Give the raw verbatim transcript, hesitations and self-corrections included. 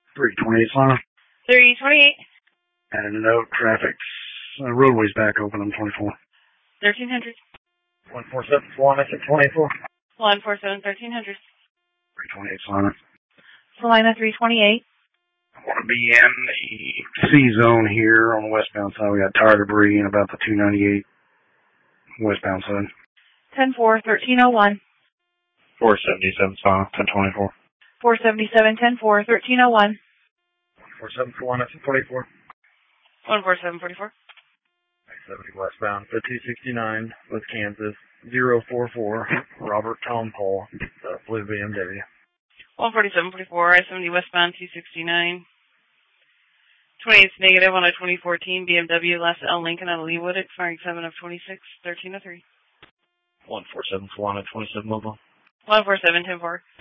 three twenty-eight, Sana. three twenty-eight. And no traffic. Uh, roadway's back open on twenty-four. thirteen hundred. one four seven, Salina, six twenty-four. one four seven, thirteen hundred. three twenty-eight, Salina. Salina, three twenty-eight. I want to be in the C zone here on the westbound side. We got tire debris in about the two ninety-eight westbound side. ten four, thirteen oh one. four seventy-seven, Salina, ten twenty-four. four seventy-seven, ten four, thirteen oh one. four seven, Salina, ten forty-four. one four seven, forty-four. seventy westbound, the two sixty-nine with Kansas, zero four four, Robert Tom Paul, the blue B M W. one forty-seven, forty-four, I seventy westbound, two sixty-nine. twenty-eight's negative on a twenty fourteen B M W last L Lincoln out of Leewood, expiring seven of twenty-six, thirteen oh three. one four seven, Salina, twenty-seven mobile. one four seven, ten four.